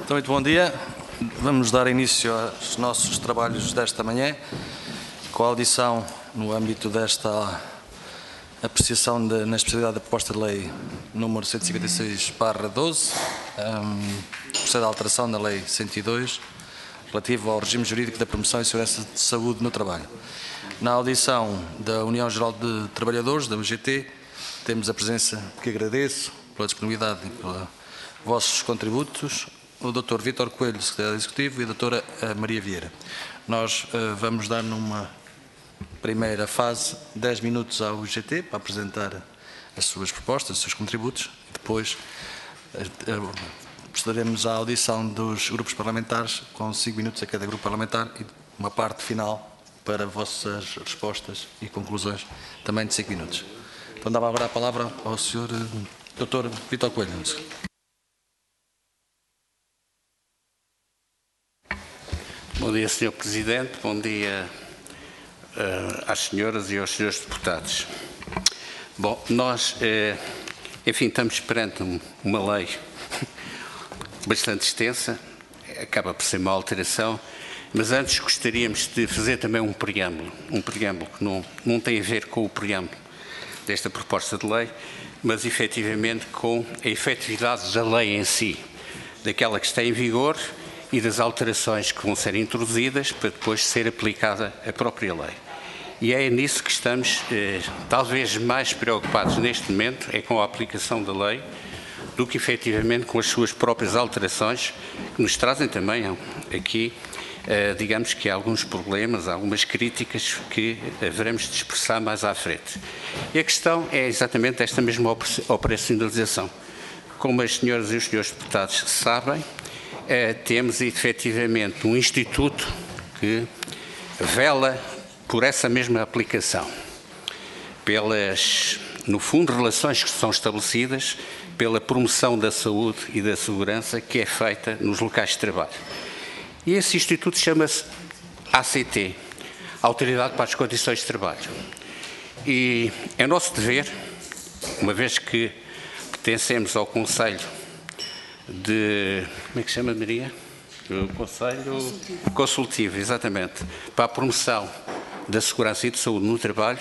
Então, muito bom dia. Vamos dar início aos nossos trabalhos desta manhã, com a audição no âmbito desta apreciação na especialidade da proposta de lei número 156/12, procede à alteração da lei 102, relativo ao regime jurídico da promoção e segurança de saúde no trabalho. Na audição da União Geral de Trabalhadores, da UGT, temos a presença, que agradeço, pela disponibilidade e pelos vossos contributos, o Dr. Vítor Coelho, Secretário Executivo, e a Dra. Maria Vieira. Nós vamos dar numa primeira fase 10 minutos à UGT para apresentar as suas propostas, os seus contributos, e depois procederemos à audição dos grupos parlamentares com 5 minutos a cada grupo parlamentar e uma parte final para vossas respostas e conclusões também de 5 minutos. Então dava agora a palavra ao Sr. Dr. Vítor Coelho. Bom dia, Sr. Presidente. Bom dia às senhoras e aos senhores deputados. Bom, nós, enfim, estamos perante uma lei bastante extensa, acaba por ser uma alteração, mas antes gostaríamos de fazer também um preâmbulo que não tem a ver com o preâmbulo desta proposta de lei, mas efetivamente com a efetividade da lei em si, daquela que está em vigor e das alterações que vão ser introduzidas para depois ser aplicada a própria lei. E é nisso que estamos talvez mais preocupados neste momento, é com a aplicação da lei, do que efetivamente com as suas próprias alterações, que nos trazem também aqui, digamos que há alguns problemas, algumas críticas que haveremos de expressar mais à frente. E a questão é exatamente esta mesma operacionalização. Como as senhoras e os senhores deputados sabem, temos efetivamente um instituto que vela por essa mesma aplicação, pelas, no fundo, relações que são estabelecidas, pela promoção da saúde e da segurança que é feita nos locais de trabalho. E esse instituto chama-se ACT, Autoridade para as Condições de Trabalho. E é nosso dever, uma vez que pertencemos ao Conselho como é que se chama, Maria? O Conselho Consultivo, exatamente, para a promoção da segurança e de saúde no trabalho,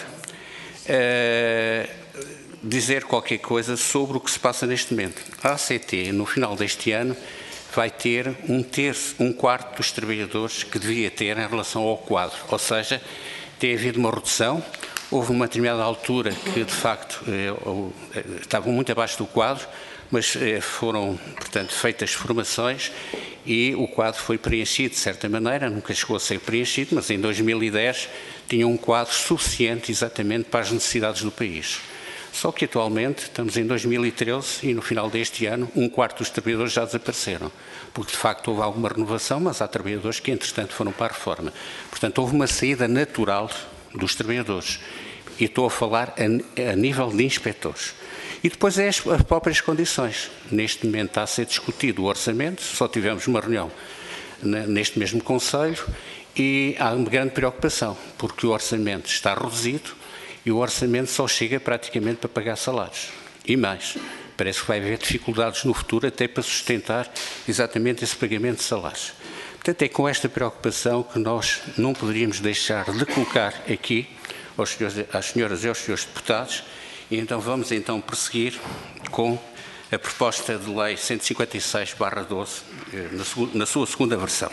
dizer qualquer coisa sobre o que se passa neste momento. A ACT, no final deste ano, vai ter um quarto dos trabalhadores que devia ter em relação ao quadro, ou seja, tem havido uma redução. Houve uma determinada altura que, de facto, estavam muito abaixo do quadro, mas foram, portanto, feitas formações e o quadro foi preenchido de certa maneira, nunca chegou a ser preenchido, mas em 2010 tinha um quadro suficiente exatamente para as necessidades do país. Só que atualmente estamos em 2013 e no final deste ano um quarto dos trabalhadores já desapareceram, porque de facto houve alguma renovação, mas há trabalhadores que entretanto foram para a reforma. Portanto, houve uma saída natural dos trabalhadores e estou a falar a nível de inspectores. E depois é as próprias condições. Neste momento está a ser discutido o orçamento, só tivemos uma reunião neste mesmo Conselho e há uma grande preocupação, porque o orçamento está reduzido e o orçamento só chega praticamente para pagar salários. E mais, parece que vai haver dificuldades no futuro até para sustentar exatamente esse pagamento de salários. Portanto, é com esta preocupação que nós não poderíamos deixar de colocar aqui às senhoras e aos senhores deputados. E então vamos prosseguir com a proposta de lei 156/12, na sua segunda versão.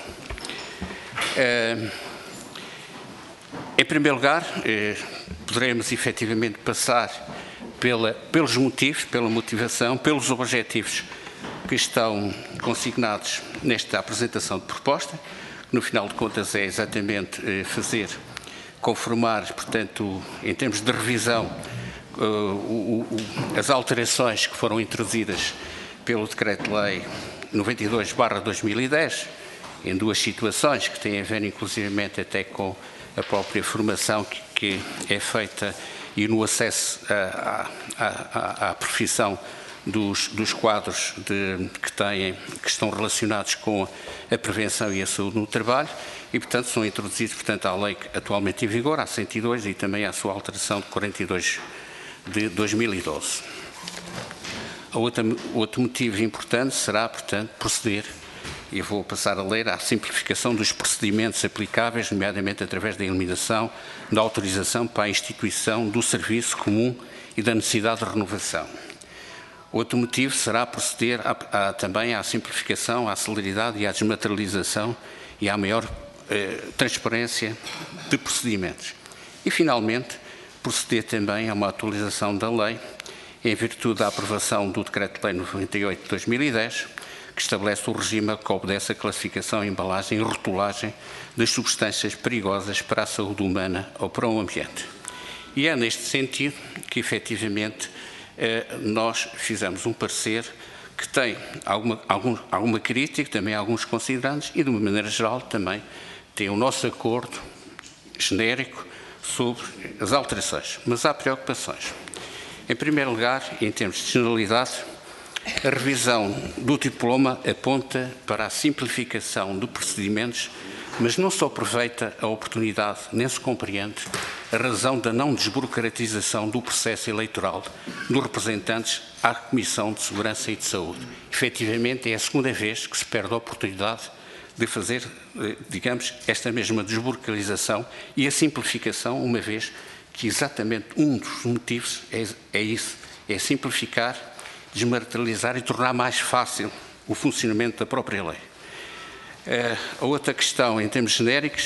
Em primeiro lugar, poderemos efetivamente passar pelos motivos, pela motivação, pelos objetivos que estão consignados nesta apresentação de proposta, que no final de contas é exatamente conformar, portanto, em termos de revisão, as alterações que foram introduzidas pelo Decreto-Lei 92/2010, em duas situações que têm a ver inclusivamente até com a própria formação que é feita e no acesso à profissão dos quadros que estão relacionados com a prevenção e a saúde no trabalho e, portanto, são introduzidos, portanto, à lei atualmente em vigor, à 102, e também à sua alteração de 42 de 2012. Outro motivo importante será, portanto, proceder e vou passar a ler, a simplificação dos procedimentos aplicáveis, nomeadamente através da eliminação da autorização para a instituição do serviço comum e da necessidade de renovação. Outro motivo será proceder também à simplificação, à celeridade e à desmaterialização e à maior transparência de procedimentos. E, finalmente, proceder também a uma atualização da lei, em virtude da aprovação do Decreto-Lei 98 de 2010, que estabelece o regime que obedece à classificação, embalagem e rotulagem das substâncias perigosas para a saúde humana ou para o ambiente. E é neste sentido que, efetivamente, nós fizemos um parecer que tem alguma crítica, também alguns considerandos e, de uma maneira geral, também tem o nosso acordo genérico sobre as alterações. Mas há preocupações. Em primeiro lugar, em termos de generalidade, a revisão do diploma aponta para a simplificação de procedimentos, mas não só aproveita a oportunidade, nem se compreende a razão da não desburocratização do processo eleitoral dos representantes à Comissão de Segurança e de Saúde. Efetivamente, é a segunda vez que se perde a oportunidade de fazer, digamos, esta mesma desburocratização e a simplificação, uma vez que exatamente um dos motivos é isso, é simplificar, desmaterializar e tornar mais fácil o funcionamento da própria lei. A outra questão, em termos genéricos,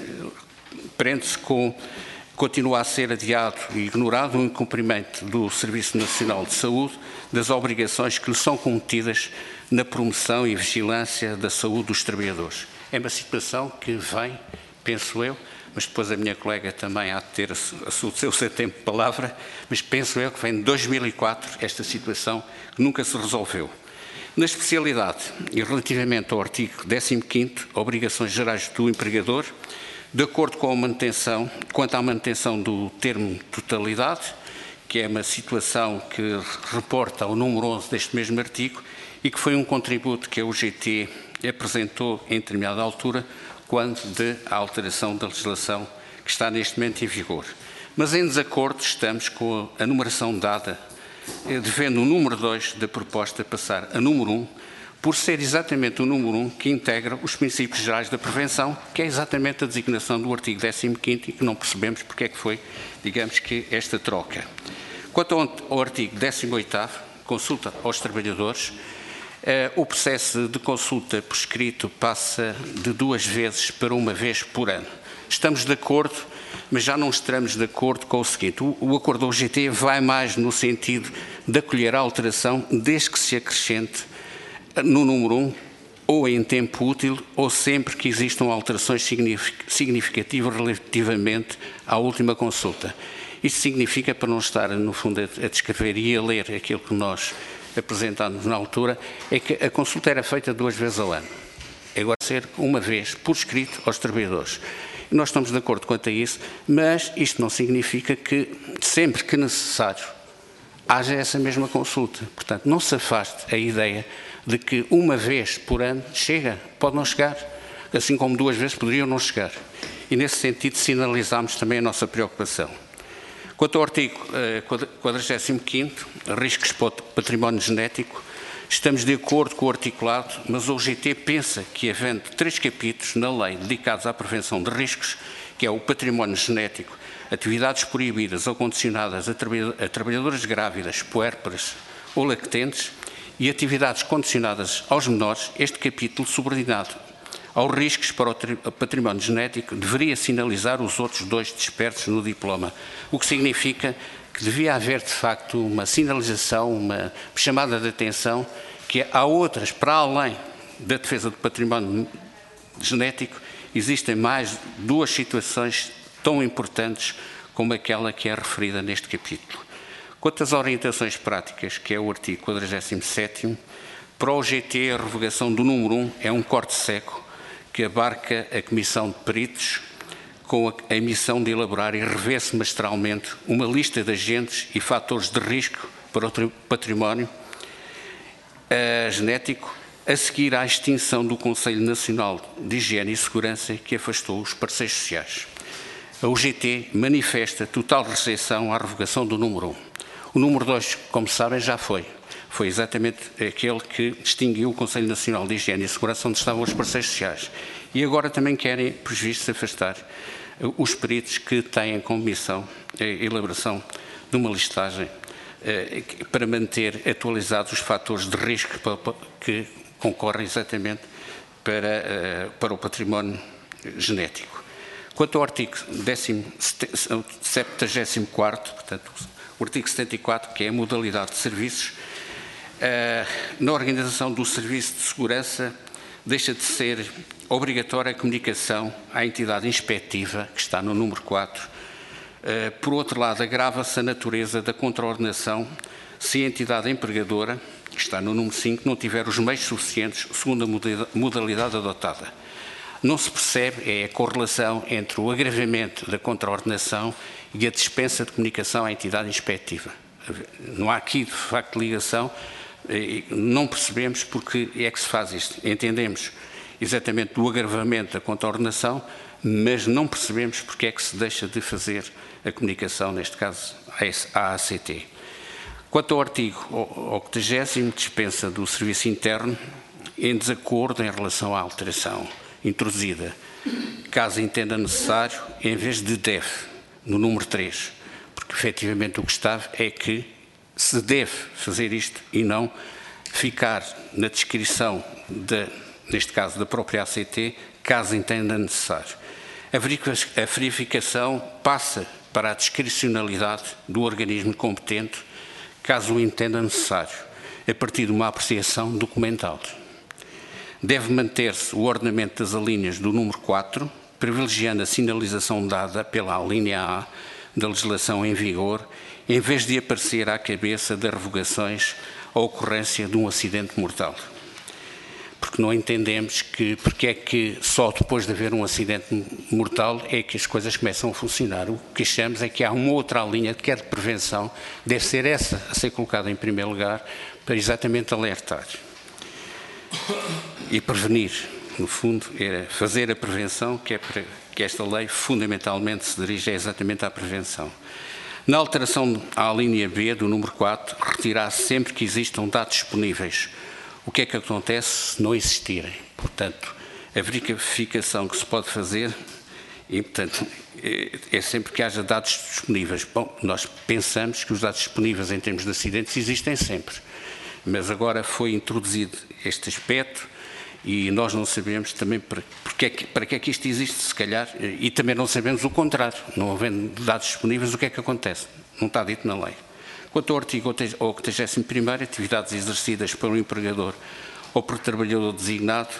prende-se com continua a ser adiado e ignorado o incumprimento do Serviço Nacional de Saúde das obrigações que lhe são cometidas na promoção e vigilância da saúde dos trabalhadores. É uma situação que vem, penso eu, mas depois a minha colega também há de ter o seu tempo de palavra, mas penso eu que vem de 2004 esta situação que nunca se resolveu. Na especialidade e relativamente ao artigo 15º, obrigações gerais do empregador, de acordo com a manutenção, quanto à manutenção do termo totalidade, que é uma situação que reporta ao número 11 deste mesmo artigo e que foi um contributo que a UGT apresentou em determinada altura, quando da alteração da legislação que está neste momento em vigor. Mas em desacordo estamos com a numeração dada, devendo o número 2 da proposta passar a número 1, por ser exatamente o número 1 que integra os princípios gerais da prevenção, que é exatamente a designação do artigo 15º e que não percebemos porque é que foi, digamos que, esta troca. Quanto ao artigo 18º, consulta aos trabalhadores, o processo de consulta por escrito passa de 2 vezes para 1 vez por ano. Estamos de acordo, mas já não estamos de acordo com o seguinte. O acordo da UGT vai mais no sentido de acolher a alteração desde que se acrescente no número 1, ou em tempo útil, ou sempre que existam alterações significativas relativamente à última consulta. Isto significa, para não estar, no fundo, a descrever e a ler aquilo que nós apresentámos na altura, é que a consulta era feita 2 vezes ao ano. Agora ser 1 vez por escrito aos trabalhadores. Nós estamos de acordo quanto a isso, mas isto não significa que, sempre que necessário, haja essa mesma consulta. Portanto, não se afaste a ideia de que 1 vez por ano chega, pode não chegar, assim como 2 vezes poderiam não chegar. E, nesse sentido, sinalizamos também a nossa preocupação. Quanto ao artigo 45º, riscos para o património genético, estamos de acordo com o articulado, mas o UGT pensa que, havendo 3 capítulos na lei dedicados à prevenção de riscos, que é o património genético, atividades proibidas ou condicionadas a trabalhadoras grávidas, puérperas ou lactentes e atividades condicionadas aos menores, este capítulo subordinado aos riscos para o património genético deveria sinalizar os outros 2 dispersos no diploma, o que significa que devia haver, de facto, uma sinalização, uma chamada de atenção, que há outras, para além da defesa do património genético, existem mais 2 situações tão importantes como aquela que é referida neste capítulo. Quanto às orientações práticas, que é o artigo 47º, para o UGT a revogação do número 1 é um corte seco que abarca a Comissão de Peritos com a missão de elaborar e rever semestralmente uma lista de agentes e fatores de risco para o património genético, a seguir à extinção do Conselho Nacional de Higiene e Segurança, que afastou os parceiros sociais. A UGT manifesta total rejeição à revogação do número 1. O número 2, como sabem, já foi. foi exatamente aquele que distinguiu o Conselho Nacional de Higiene e Segurança, onde estavam os parceiros sociais. E agora também querem, por visto, afastar os peritos que têm como missão a elaboração de uma listagem para manter atualizados os fatores de risco que concorrem exatamente para o património genético. Quanto ao artigo 74º, portanto, o artigo 74, que é a modalidade de serviços, na organização do serviço de segurança deixa de ser obrigatória a comunicação à entidade inspectiva, que está no número 4. Por outro lado, agrava-se a natureza da contraordenação se a entidade empregadora, que está no número 5, não tiver os meios suficientes segundo a modalidade adotada. Não se percebe a correlação entre o agravamento da contraordenação e a dispensa de comunicação à entidade inspectiva. Não há aqui, de facto, ligação, não percebemos porque é que se faz isto. Entendemos exatamente do agravamento da contraordenação, mas não percebemos porque é que se deixa de fazer a comunicação, neste caso, à ACT. Quanto ao artigo 80º, dispensa do serviço interno, em desacordo em relação à alteração introduzida, caso entenda necessário, em vez de deve, no número 3, porque efetivamente o que está é que se deve fazer isto e não ficar na descrição, neste caso, da própria ACT, caso entenda necessário. A verificação passa para a discricionalidade do organismo competente, caso o entenda necessário, a partir de uma apreciação documental. Deve manter-se o ordenamento das alíneas do número 4, privilegiando a sinalização dada pela alínea A da legislação em vigor, em vez de aparecer à cabeça das revogações a ocorrência de um acidente mortal. Porque não entendemos porque é que só depois de haver um acidente mortal é que as coisas começam a funcionar. O que achamos é que há uma outra linha que é de prevenção, deve ser essa a ser colocada em primeiro lugar, para exatamente alertar e prevenir. No fundo, é fazer a prevenção, que é para que esta lei fundamentalmente se dirige exatamente à prevenção. Na alteração à linha B do número 4, retirar-se sempre que existam dados disponíveis. O que é que acontece se não existirem? Portanto, a verificação que se pode fazer, e, portanto, é sempre que haja dados disponíveis. Bom, nós pensamos que os dados disponíveis em termos de acidentes existem sempre, mas agora foi introduzido este aspecto e nós não sabemos também para que é que isto existe, se calhar, e também não sabemos o contrário. Não havendo dados disponíveis, o que é que acontece? Não está dito na lei. Quanto ao artigo 81º, atividades exercidas pelo empregador ou por trabalhador designado,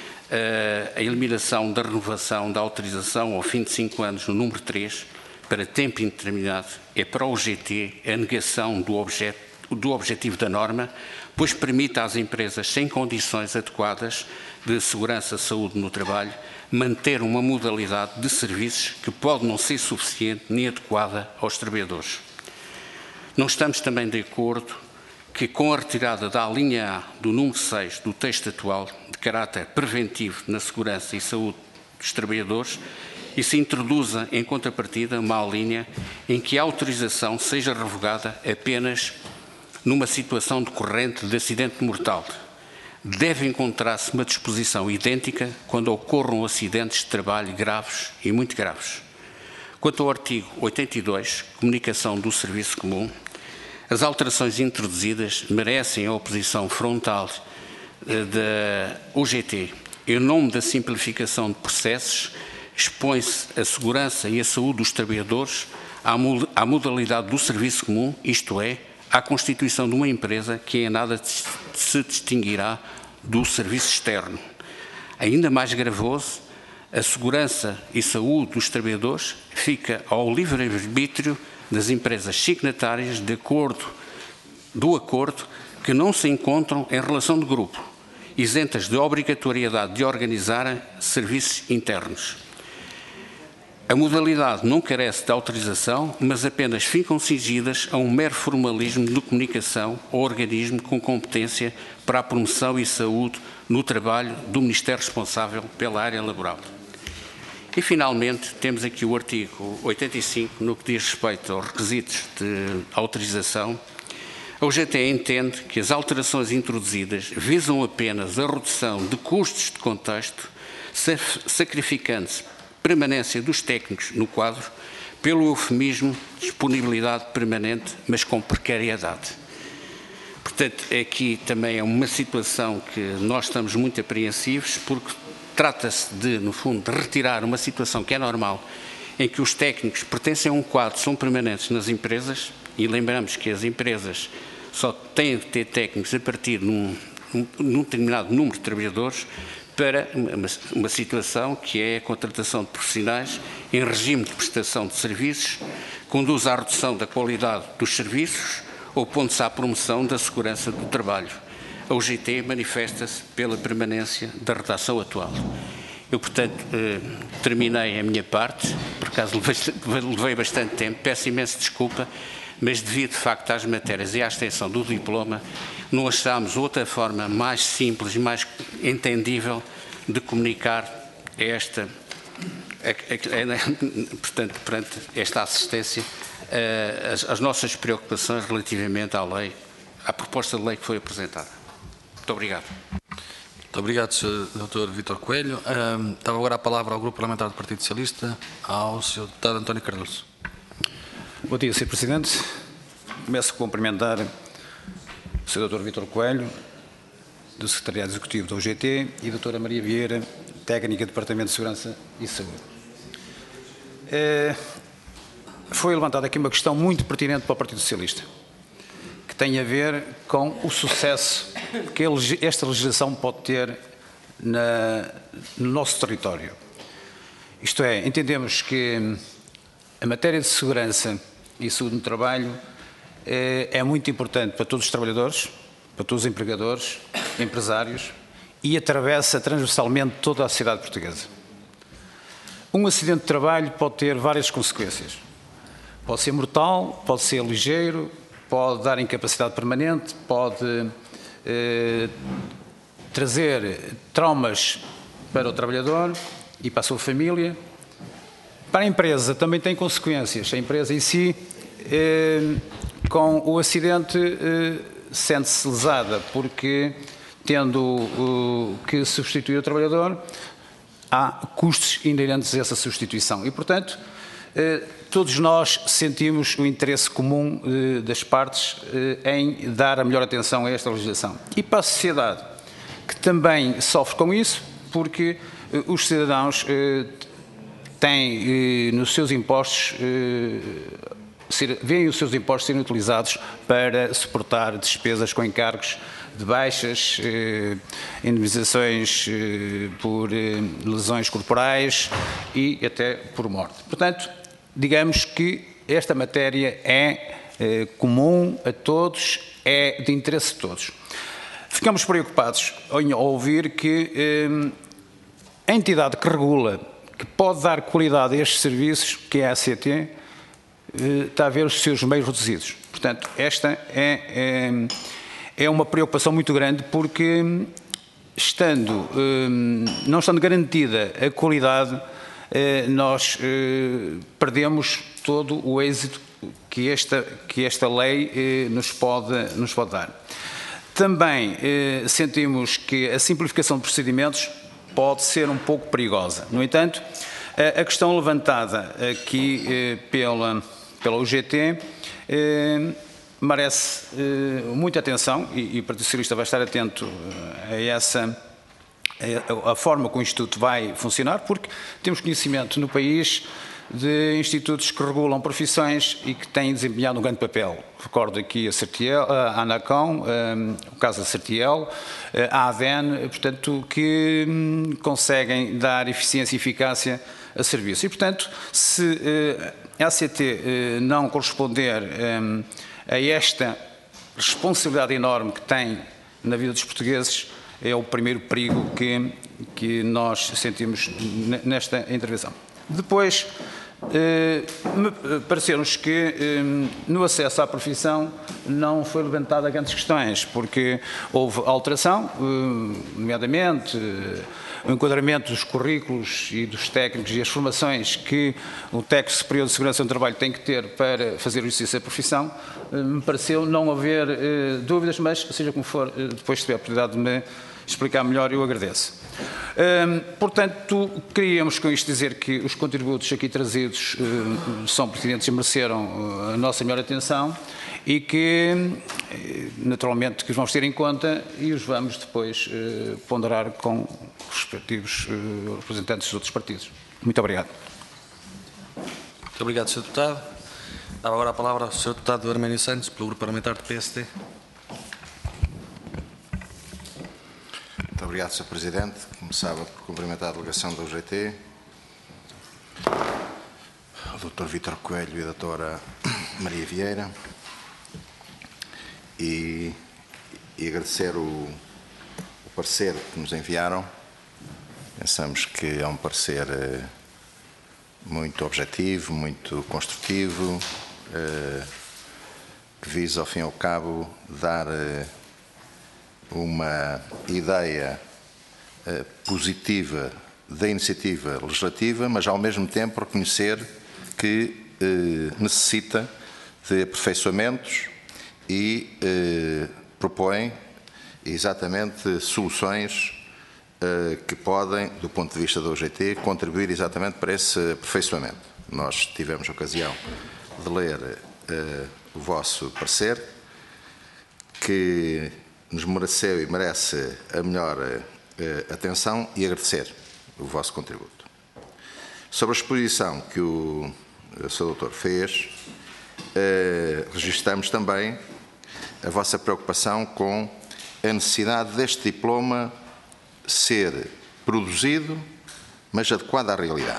a eliminação da renovação da autorização ao fim de 5 anos no número 3, para tempo indeterminado, é para o GT a negação do objetivo da norma, pois permite às empresas sem condições adequadas de segurança e saúde no trabalho manter uma modalidade de serviços que pode não ser suficiente nem adequada aos trabalhadores. Não estamos também de acordo que, com a retirada da linha A do número 6 do texto atual, de caráter preventivo na segurança e saúde dos trabalhadores, e se introduza em contrapartida uma linha em que a autorização seja revogada apenas numa situação decorrente de acidente mortal. Deve encontrar-se uma disposição idêntica quando ocorram acidentes de trabalho graves e muito graves. Quanto ao artigo 82, comunicação do serviço comum, as alterações introduzidas merecem a oposição frontal da UGT. Em nome da simplificação de processos, expõe-se a segurança e a saúde dos trabalhadores à modalidade do serviço comum, isto é, à constituição de uma empresa que em nada se distinguirá do serviço externo. Ainda mais gravoso, a segurança e saúde dos trabalhadores fica ao livre-arbítrio das empresas signatárias do acordo que não se encontram em relação de grupo, isentas de obrigatoriedade de organizar serviços internos. A modalidade não carece de autorização, mas apenas ficam cingidas a um mero formalismo de comunicação ao organismo com competência para a promoção e saúde no trabalho do Ministério responsável pela área laboral. E, finalmente, temos aqui o artigo 85, no que diz respeito aos requisitos de autorização, A UGT entende que as alterações introduzidas visam apenas a redução de custos de contexto, sacrificando-se permanência dos técnicos no quadro pelo eufemismo disponibilidade permanente, mas com precariedade. Portanto, aqui também é uma situação que nós estamos muito apreensivos, porque trata-se de, no fundo, de retirar uma situação que é normal, em que os técnicos pertencem a um quadro, são permanentes nas empresas, e lembramos que as empresas só têm de ter técnicos a partir de num determinado número de trabalhadores, para uma situação que é a contratação de profissionais em regime de prestação de serviços, conduz à redução da qualidade dos serviços, opondo-se à promoção da segurança do trabalho. A UGT manifesta-se pela permanência da redação atual. Eu, portanto, terminei a minha parte, por acaso levei bastante tempo, peço imenso desculpa, mas devido, de facto, às matérias e à extensão do diploma, não achámos outra forma mais simples e mais entendível de comunicar portanto, perante esta assistência, as nossas preocupações relativamente à lei, à proposta de lei que foi apresentada. Muito obrigado. Muito obrigado, Sr. Dr. Vítor Coelho. Dava agora a palavra ao Grupo Parlamentar do Partido Socialista, ao Sr. Deputado António Cardoso. Bom dia, Sr. Presidente. Começo a cumprimentar o Sr. Dr. Vítor Coelho, do Secretariado Executivo da UGT, e a Dra. Maria Vieira, técnica do Departamento de Segurança e Saúde. Foi levantada aqui uma questão muito pertinente para o Partido Socialista, que tem a ver com o sucesso que esta legislação pode ter no nosso território. Isto é, entendemos que a matéria de segurança e saúde no trabalho é muito importante para todos os trabalhadores, para todos os empregadores, empresários, e atravessa transversalmente toda a sociedade portuguesa. Um acidente de trabalho pode ter várias consequências. Pode ser mortal, pode ser ligeiro, pode dar incapacidade permanente, pode trazer traumas para o trabalhador e para a sua família. Para a empresa também tem consequências. A empresa em si, com o acidente, sente-se lesada, porque, tendo que substituir o trabalhador, há custos inerentes a essa substituição. E, portanto, todos nós sentimos o interesse comum das partes em dar a melhor atenção a esta legislação. E para a sociedade, que também sofre com isso, porque os cidadãos têm nos seus impostos, veem os seus impostos serem utilizados para suportar despesas com encargos de baixas, indemnizações por lesões corporais e até por morte. Portanto, digamos que esta matéria é comum a todos, é de interesse de todos. Ficamos preocupados ao ouvir que a entidade que regula, que pode dar qualidade a estes serviços, que é a ACT, está a ver os seus meios reduzidos. Portanto, esta é uma preocupação muito grande, porque não estando garantida a qualidade, nós perdemos todo o êxito que esta lei nos pode dar. Também sentimos que a simplificação de procedimentos pode ser um pouco perigosa. No entanto, a questão levantada aqui pela UGT merece muita atenção, e o Partido Socialista vai estar atento a forma como o Instituto vai funcionar, porque temos conhecimento no país de institutos que regulam profissões e que têm desempenhado um grande papel. Recordo aqui a ANACOM, o caso da Certiel, a ADN, portanto, que conseguem dar eficiência e eficácia a serviço. E, portanto, se a ACT não corresponder a esta responsabilidade enorme que tem na vida dos portugueses, é o primeiro perigo que nós sentimos nesta intervenção. Depois, pareceu-nos que no acesso à profissão não foi levantada grandes questões, porque houve alteração, nomeadamente o enquadramento dos currículos e dos técnicos e as formações que o técnico superior de segurança do trabalho tem que ter para fazer o exercício da profissão. Me pareceu não haver dúvidas, mas seja como for, depois se tiver a oportunidade de me explicar melhor, eu agradeço. Portanto, queríamos com isto dizer que os contributos aqui trazidos são pertinentes e mereceram a nossa melhor atenção e que, naturalmente, que os vamos ter em conta e os vamos depois ponderar com os respectivos representantes dos outros partidos. Muito obrigado. Muito obrigado, Sr. Deputado. Dá agora a palavra ao Sr. Deputado Arménio Santos, pelo Grupo Parlamentar do PSD. Muito obrigado, Sr. Presidente. Começava por cumprimentar a delegação da UGT, o Dr. Vítor Coelho e a Dra. Maria Vieira, e agradecer o parecer que nos enviaram. Pensamos que é um parecer muito objetivo, muito construtivo, que visa, ao fim e ao cabo, dar uma ideia positiva da iniciativa legislativa, mas ao mesmo tempo reconhecer que necessita de aperfeiçoamentos e propõe exatamente soluções que podem, do ponto de vista da UGT, contribuir exatamente para esse aperfeiçoamento. Nós tivemos a ocasião de ler o vosso parecer, que nos mereceu e merece a melhor atenção, e agradecer o vosso contributo. Sobre a exposição que o Sr. Doutor fez, registramos também a vossa preocupação com a necessidade deste diploma ser produzido, mas adequado à realidade.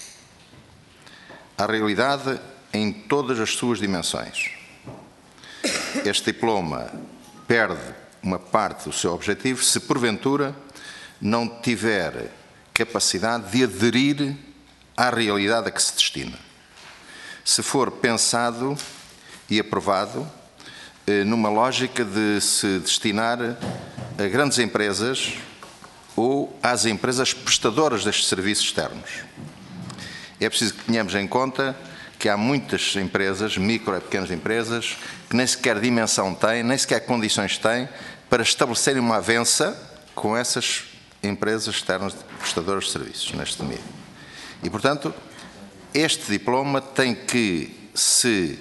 À realidade em todas as suas dimensões. Este diploma perde uma parte do seu objetivo se, porventura, não tiver capacidade de aderir à realidade a que se destina. Se for pensado e aprovado numa lógica de se destinar a grandes empresas ou às empresas prestadoras destes serviços externos. É preciso que tenhamos em conta que há muitas empresas, micro e pequenas empresas, que nem sequer dimensão têm, nem sequer condições têm para estabelecerem uma avença com essas empresas externas prestadoras de serviços neste domínio. E, portanto, este diploma tem que se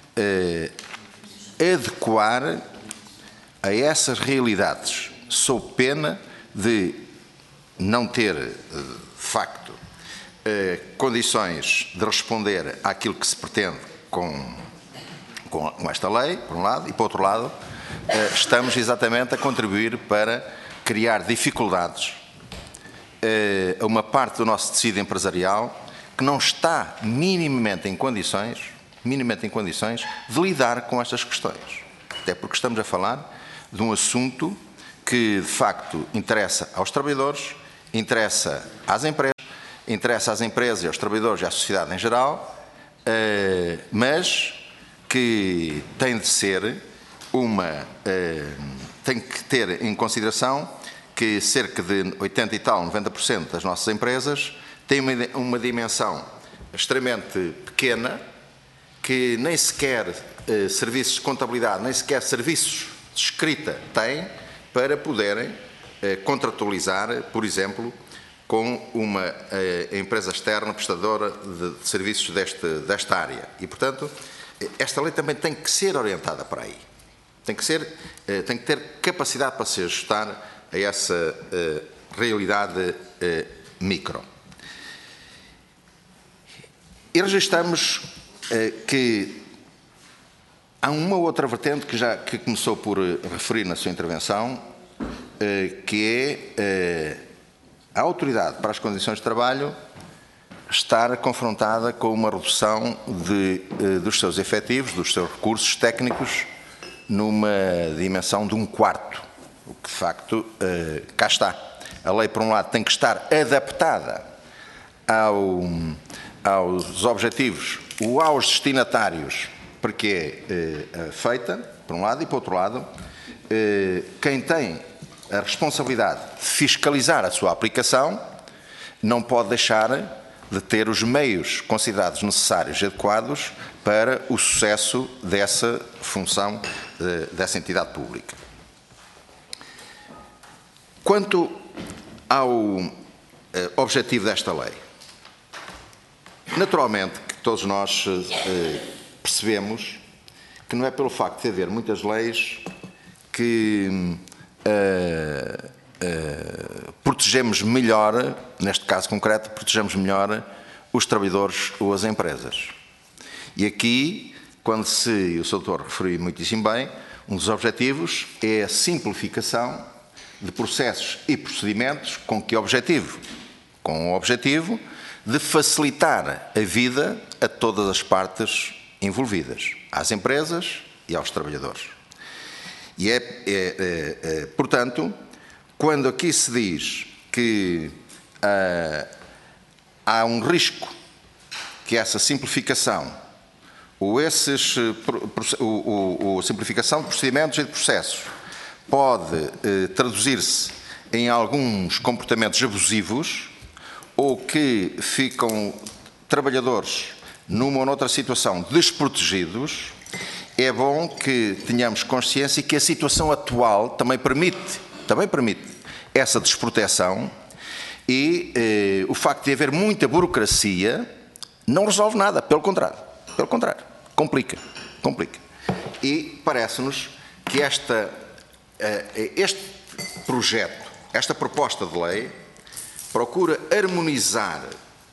adequar a essas realidades, sob pena de não ter, de facto, condições de responder àquilo que se pretende com esta lei, por um lado, e, por outro lado, estamos exatamente a contribuir para criar dificuldades a uma parte do nosso tecido empresarial que não está minimamente em condições de lidar com estas questões. Até porque estamos a falar de um assunto que, de facto, interessa aos trabalhadores, interessa às empresas e aos trabalhadores e à sociedade em geral, mas que tem de ser tem que ter em consideração que cerca de 80 e tal, 90% das nossas empresas têm uma dimensão extremamente pequena, que nem sequer serviços de contabilidade, nem sequer serviços de escrita têm para poderem contratualizar, por exemplo, com uma empresa externa prestadora de serviços desta área. E, portanto, esta lei também tem que ser orientada para aí. Tem que ter capacidade para se ajustar a essa realidade micro. E registramos que há uma outra vertente que começou por referir na sua intervenção, que é a autoridade para as condições de trabalho estar confrontada com uma redução dos seus efetivos, dos seus recursos técnicos, numa dimensão de 1/4, o que de facto cá está. A lei, por um lado, tem que estar adaptada aos objetivos ou aos destinatários para que é feita, por um lado, e por outro lado, quem tem a responsabilidade de fiscalizar a sua aplicação não pode deixar de ter os meios considerados necessários e adequados para o sucesso dessa função, dessa entidade pública. Quanto ao objetivo desta lei, naturalmente que todos nós percebemos que não é pelo facto de haver muitas leis que protegemos melhor, neste caso concreto, protegemos melhor os trabalhadores ou as empresas. E aqui, quando e o Sr. Doutor referiu muitíssimo bem, um dos objetivos é a simplificação de processos e procedimentos com o objetivo de facilitar a vida a todas as partes envolvidas, às empresas e aos trabalhadores. E portanto, quando aqui se diz que há um risco que essa simplificação ou simplificação de procedimentos e de processos pode traduzir-se em alguns comportamentos abusivos ou que ficam trabalhadores numa ou noutra situação desprotegidos, é bom que tenhamos consciência que a situação atual também permite essa desproteção e o facto de haver muita burocracia não resolve nada, pelo contrário, complica. E parece-nos que este projeto, esta proposta de lei, procura harmonizar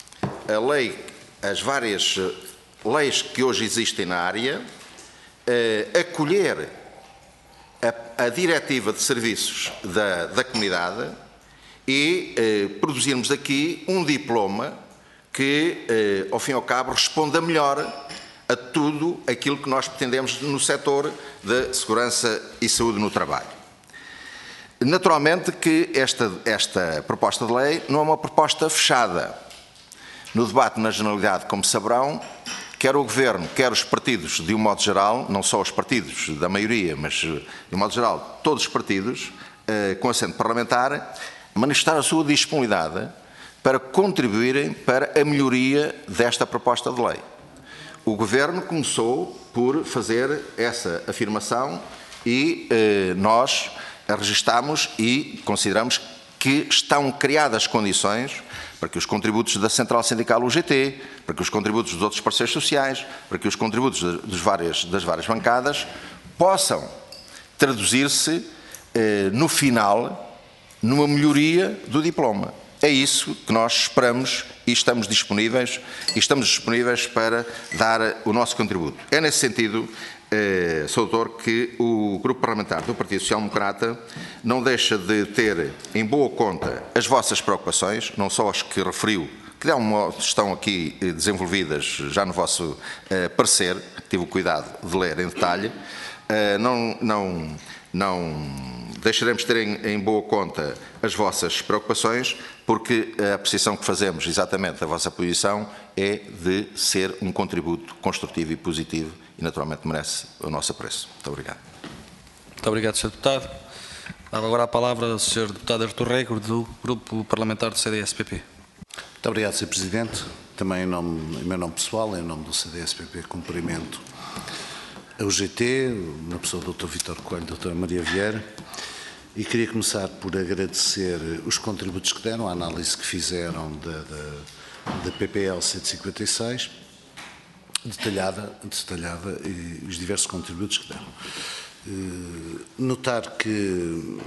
as várias leis que hoje existem na área, acolher a diretiva de serviços da comunidade e produzirmos aqui um diploma que, ao fim e ao cabo, responda melhor a tudo aquilo que nós pretendemos no setor de segurança e saúde no trabalho. Naturalmente que esta proposta de lei não é uma proposta fechada. No debate na generalidade, como saberão, quer o Governo, quer os partidos, de um modo geral, não só os partidos da maioria, mas de um modo geral, todos os partidos, com assento parlamentar, manifestaram a sua disponibilidade para contribuírem para a melhoria desta proposta de lei. O Governo começou por fazer essa afirmação e nós a registámos e consideramos que estão criadas condições para que os contributos da Central Sindical UGT, para que os contributos dos outros parceiros sociais, para que os contributos das várias bancadas possam traduzir-se no final numa melhoria do diploma. É isso que nós esperamos e estamos disponíveis para dar o nosso contributo. É nesse sentido, Sr. Doutor, que o Grupo Parlamentar do Partido Social Democrata não deixa de ter em boa conta as vossas preocupações, não só as que referiu, que estão aqui desenvolvidas já no vosso parecer, tive o cuidado de ler em detalhe. Não deixaremos de ter em boa conta as vossas preocupações, porque a apreciação que fazemos exatamente da vossa posição é de ser um contributo construtivo e positivo e naturalmente merece o nosso apreço. Muito obrigado. Muito obrigado, Sr. Deputado. Dava agora a palavra ao Sr. Deputado Artur Rego, do Grupo Parlamentar do CDS-PP. Muito obrigado, Sr. Presidente. Também em meu nome pessoal, em nome do CDS-PP, cumprimento a UGT, na pessoa do Dr. Vítor Coelho e da Dra. Maria Vieira, e queria começar por agradecer os contributos que deram, a análise que fizeram da PPL 156, detalhada e os diversos contributos que deram. Notar que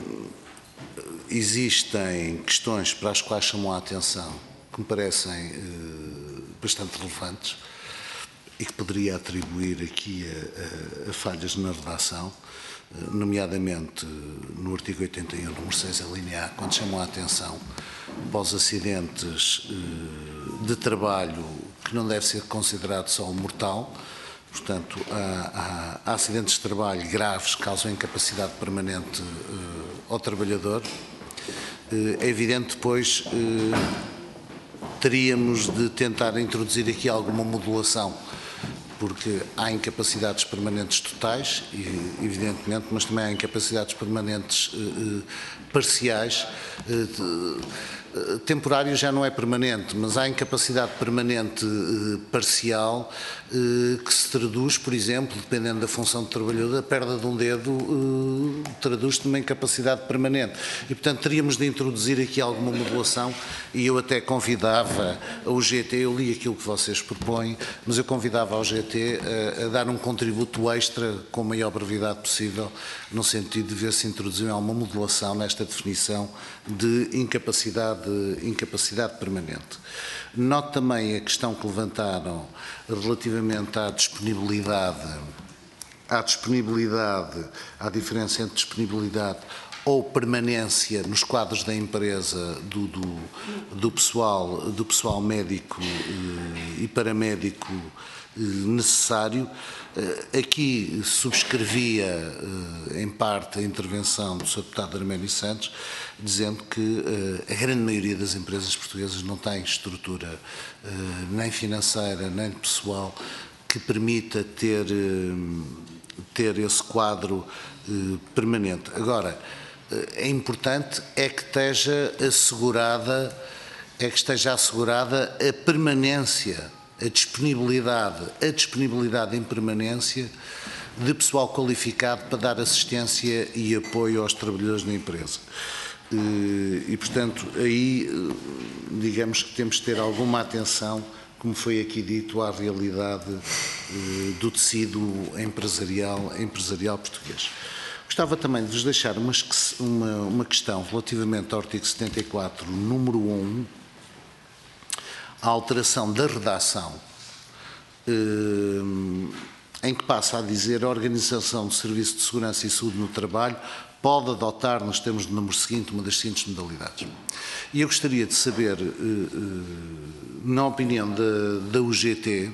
existem questões para as quais chamam a atenção que me parecem bastante relevantes e que poderia atribuir aqui a falhas na redação, nomeadamente no artigo 81, número 6, a linha A, quando chamam a atenção para os acidentes de trabalho que não deve ser considerado só um mortal. Portanto, há acidentes de trabalho graves que causam incapacidade permanente ao trabalhador. É evidente, depois, teríamos de tentar introduzir aqui alguma modulação, porque há incapacidades permanentes totais, evidentemente, mas também há incapacidades permanentes parciais. Temporário já não é permanente, mas há incapacidade permanente parcial que se traduz, por exemplo, dependendo da função do trabalhador, a perda de um dedo traduz-se numa incapacidade permanente. E, portanto, teríamos de introduzir aqui alguma modulação e eu até convidava a UGT, eu li aquilo que vocês propõem, mas eu convidava a UGT a dar um contributo extra com a maior brevidade possível, no sentido de ver se introduzir alguma modulação nesta definição de incapacidade permanente. Note também a questão que levantaram relativamente à diferença entre disponibilidade ou permanência nos quadros da empresa do pessoal médico e paramédico necessário. Aqui subscrevia em parte a intervenção do Sr. Deputado Arménio Santos, dizendo que a grande maioria das empresas portuguesas não tem estrutura nem financeira nem pessoal que permita ter esse quadro permanente. Agora, é importante é que esteja assegurada a permanência, a disponibilidade em permanência de pessoal qualificado para dar assistência e apoio aos trabalhadores da empresa. E, portanto, aí, digamos que temos de ter alguma atenção, como foi aqui dito, à realidade do tecido empresarial português. Gostava também de vos deixar uma questão relativamente ao artigo 74, número 1, a alteração da redação, em que passa a dizer a Organização do Serviço de Segurança e Saúde no Trabalho pode adotar, nos termos do número seguinte, uma das seguintes modalidades. E eu gostaria de saber, na opinião da UGT,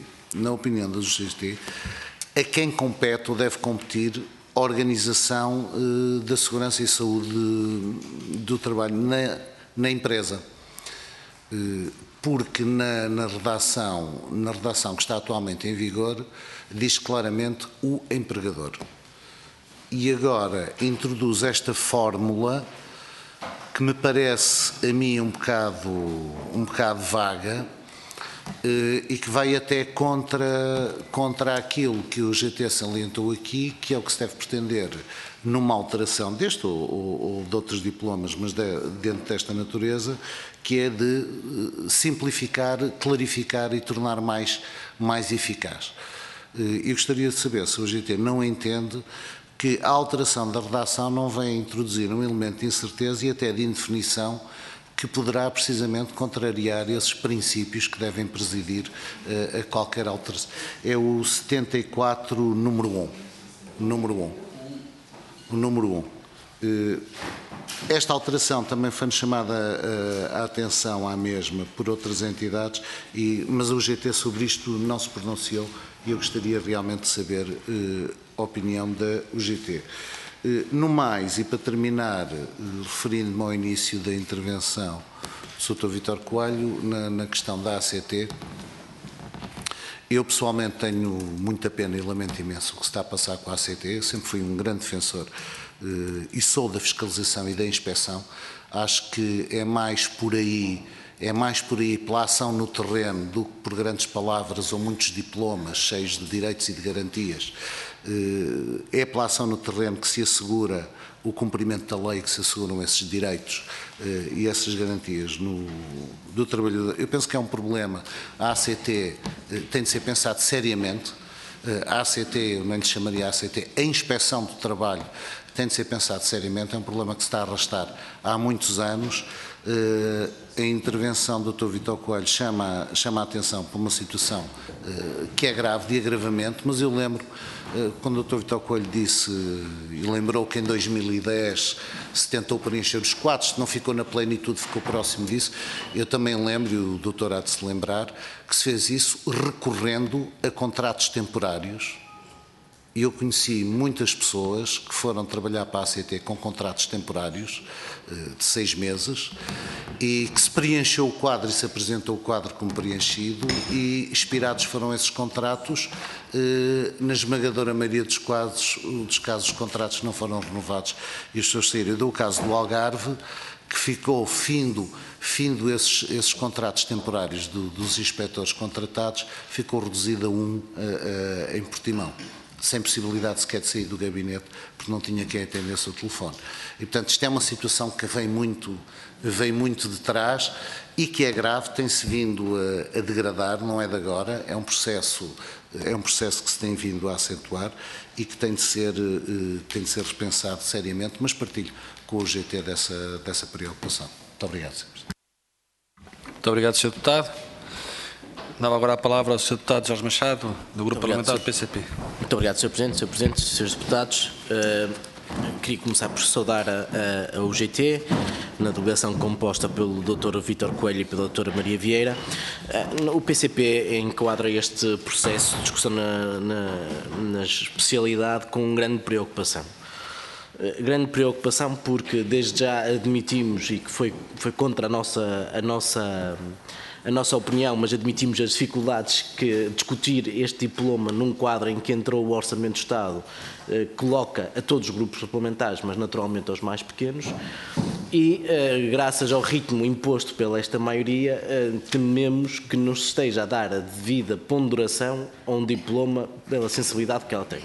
a quem compete ou deve competir a Organização da Segurança e Saúde do Trabalho na empresa. Porque na redação que está atualmente em vigor, diz claramente o empregador. E agora introduz esta fórmula que me parece a mim um bocado vaga e que vai até contra aquilo que o GT salientou aqui, que é o que se deve pretender numa alteração deste ou de outros diplomas, mas dentro desta natureza, que é de simplificar, clarificar e tornar mais eficaz. Eu gostaria de saber se o GT não entende que a alteração da redação não vem introduzir um elemento de incerteza e até de indefinição que poderá precisamente contrariar esses princípios que devem presidir a qualquer alteração. É o 74, número 1. Esta alteração também foi-nos chamada a atenção à mesma por outras entidades, mas o GT sobre isto não se pronunciou e eu gostaria realmente de saber a opinião da UGT. No mais, e para terminar, referindo-me ao início da intervenção do Sr. Vítor Coelho, na questão da ACT, eu pessoalmente tenho muita pena e lamento imenso o que se está a passar com a ACT. Eu sempre fui um grande defensor e sou da fiscalização e da inspeção. Acho que é mais por aí pela ação no terreno do que por grandes palavras ou muitos diplomas cheios de direitos e de garantias. É pela ação no terreno que se assegura o cumprimento da lei, que se asseguram esses direitos e essas garantias do trabalhador. Eu penso que é um problema. A ACT tem de ser pensado seriamente. A ACT, eu nem lhe chamaria ACT, a Inspeção do Trabalho tem de ser pensado seriamente. É um problema que se está a arrastar há muitos anos. A intervenção do Dr. Vítor Coelho chama a atenção para uma situação que é grave, de agravamento, mas eu lembro, quando o Dr. Vítor Coelho disse, e lembrou que em 2010 se tentou preencher os quadros, não ficou na plenitude, ficou próximo disso, eu também lembro, e o doutor há de se lembrar, que se fez isso recorrendo a contratos temporários E eu conheci muitas pessoas que foram trabalhar para a ACT com contratos temporários de 6 meses e que se preencheu o quadro e se apresentou o quadro como preenchido e expirados foram esses contratos. Na esmagadora maioria dos casos, os contratos não foram renovados e as pessoas saíram. Eu dou o caso do Algarve, que ficou findo esses contratos temporários dos inspectores contratados, ficou reduzido a 1 em Portimão, sem possibilidade sequer de sair do gabinete, porque não tinha quem atendesse o telefone. E, portanto, isto é uma situação que vem muito de trás e que é grave, tem-se vindo a degradar, não é de agora, é um processo que se tem vindo a acentuar e que tem de ser repensado seriamente, mas partilho com o GT dessa preocupação. Muito obrigado, Sr. Presidente. Muito obrigado, Sr. Deputado. Dava agora a palavra ao Sr. Deputado Jorge Machado, do Grupo Parlamentar do PCP. Muito obrigado, Sr. Presidente. Sr. Presidente, Srs. Deputados, queria começar por saudar a UGT, na delegação composta pelo Dr. Vítor Coelho e pela Dra. Maria Vieira. O PCP enquadra este processo de discussão na especialidade com grande preocupação. Grande preocupação porque desde já admitimos, e que foi contra a nossa opinião, mas admitimos as dificuldades que discutir este diploma num quadro em que entrou o Orçamento do Estado coloca a todos os grupos parlamentares, mas naturalmente aos mais pequenos, e graças ao ritmo imposto pela esta maioria, tememos que não se esteja a dar a devida ponderação a um diploma pela sensibilidade que ela tem.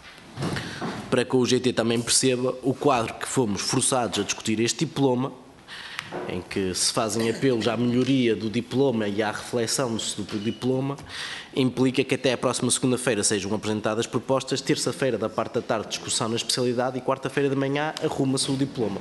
Para que o GT também perceba o quadro que fomos forçados a discutir este diploma, em que se fazem apelos à melhoria do diploma e à reflexão do diploma, implica que até a próxima segunda-feira sejam apresentadas propostas, terça-feira da parte da tarde discussão na especialidade e quarta-feira de manhã arruma-se o diploma.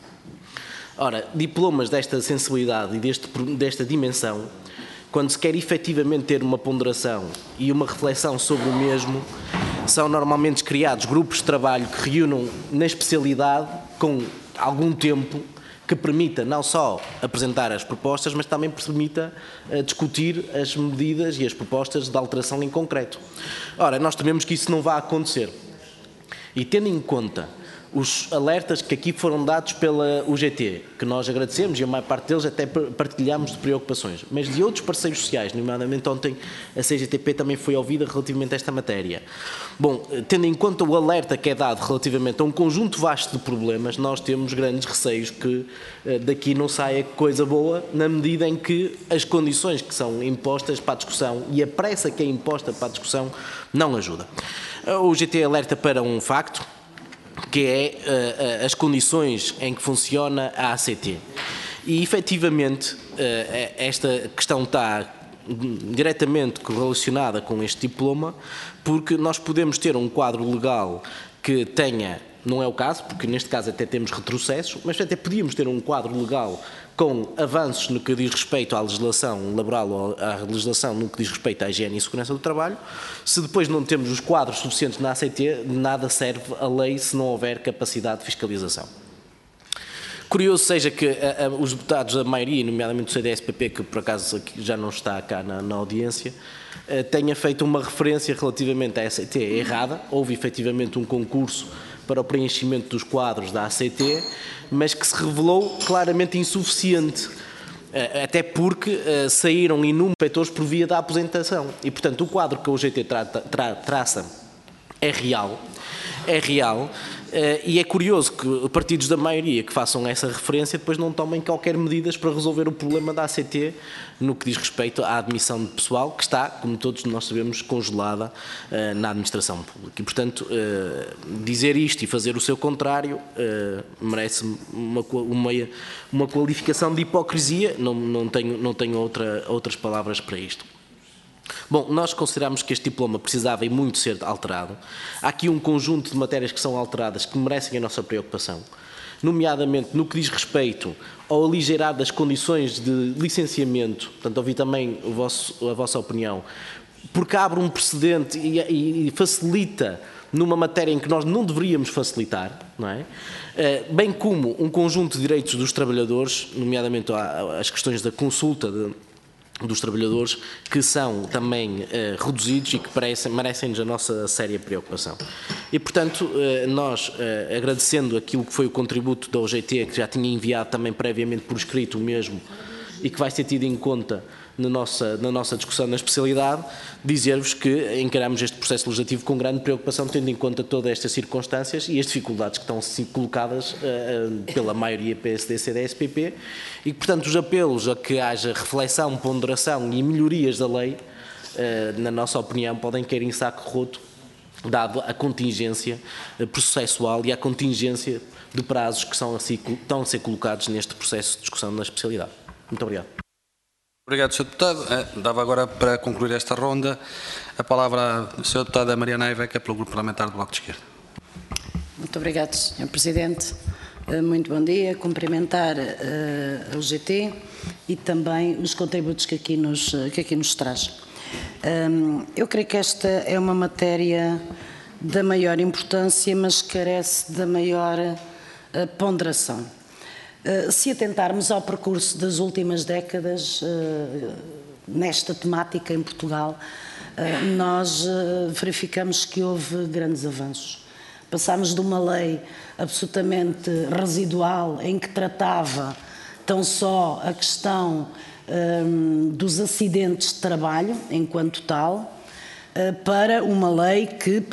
Ora, diplomas desta sensibilidade e desta dimensão, quando se quer efetivamente ter uma ponderação e uma reflexão sobre o mesmo, são normalmente criados grupos de trabalho que reúnam na especialidade com algum tempo que permita não só apresentar as propostas, mas também permita discutir as medidas e as propostas de alteração em concreto. Ora, nós tememos que isso não vá acontecer. E tendo em conta os alertas que aqui foram dados pela UGT, que nós agradecemos e a maior parte deles até partilhamos de preocupações, mas de outros parceiros sociais, nomeadamente ontem a CGTP também foi ouvida relativamente a esta matéria. Bom, tendo em conta o alerta que é dado relativamente a um conjunto vasto de problemas, nós temos grandes receios que daqui não saia coisa boa, na medida em que as condições que são impostas para a discussão e a pressa que é imposta para a discussão não ajuda. A UGT alerta para um facto, que é as condições em que funciona a ACT. E, efetivamente, esta questão está diretamente correlacionada com este diploma, porque nós podemos ter um quadro legal que tenha, não é o caso, porque neste caso até temos retrocessos, mas até podíamos ter um quadro legal com avanços no que diz respeito à legislação laboral ou à legislação no que diz respeito à higiene e segurança do trabalho. Se depois não temos os quadros suficientes na ACT, de nada serve a lei se não houver capacidade de fiscalização. Curioso seja que os deputados da maioria, nomeadamente o CDS-PP, que por acaso já não está cá na audiência, tenha feito uma referência relativamente à ACT errada. Houve efetivamente um concurso para o preenchimento dos quadros da ACT, mas que se revelou claramente insuficiente, até porque saíram inúmeros inspectores por via da aposentação. E, portanto, o quadro que a UGT traça é real, e é curioso que partidos da maioria que façam essa referência depois não tomem qualquer medidas para resolver o problema da ACT no que diz respeito à admissão de pessoal que está, como todos nós sabemos, congelada na administração pública. E, portanto, dizer isto e fazer o seu contrário merece uma qualificação de hipocrisia, não tenho outras palavras para isto. Bom, nós consideramos que este diploma precisava e muito ser alterado. Há aqui um conjunto de matérias que são alteradas que merecem a nossa preocupação, nomeadamente no que diz respeito ao aligeirar das condições de licenciamento, portanto, ouvi também a vossa opinião, porque abre um precedente e facilita numa matéria em que nós não deveríamos facilitar, não é? Bem como um conjunto de direitos dos trabalhadores, nomeadamente as questões da consulta dos trabalhadores, que são também reduzidos e que merecem-nos a nossa séria preocupação. E, portanto, nós, agradecendo aquilo que foi o contributo da OGT, que já tinha enviado também previamente por escrito o mesmo, e que vai ser tido em conta na nossa discussão na especialidade, dizer-vos que encaramos este processo legislativo com grande preocupação, tendo em conta todas estas circunstâncias e as dificuldades que estão colocadas pela maioria PSD, CDS-PP, e que, portanto, os apelos a que haja reflexão, ponderação e melhorias da lei, na nossa opinião, podem cair em saco roto, dado a contingência processual e a contingência de prazos que estão a ser colocados neste processo de discussão na especialidade. Muito obrigado. Obrigado, Sr. Deputado. Dava agora, para concluir esta ronda, a palavra à Sra. Deputada Mariana Aiveca, pelo Grupo Parlamentar do Bloco de Esquerda. Muito obrigado, Sr. Presidente. Muito bom dia. Cumprimentar a UGT e também os contributos que aqui nos traz. Eu creio que esta é uma matéria da maior importância, mas carece da maior ponderação. Se atentarmos ao percurso das últimas décadas nesta temática em Portugal, nós verificamos que houve grandes avanços. Passámos de uma lei absolutamente residual em que tratava tão só a questão dos acidentes de trabalho enquanto tal, para uma lei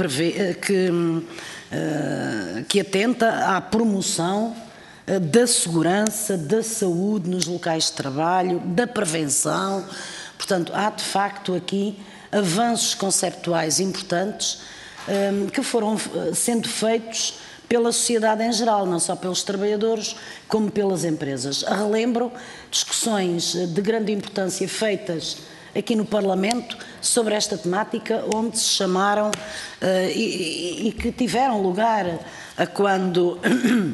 que atenta à promoção da segurança, da saúde nos locais de trabalho, da prevenção. Portanto, há de facto aqui avanços conceptuais importantes que foram sendo feitos pela sociedade em geral, não só pelos trabalhadores, como pelas empresas. Relembro discussões de grande importância feitas aqui no Parlamento sobre esta temática, onde se chamaram e que tiveram lugar a quando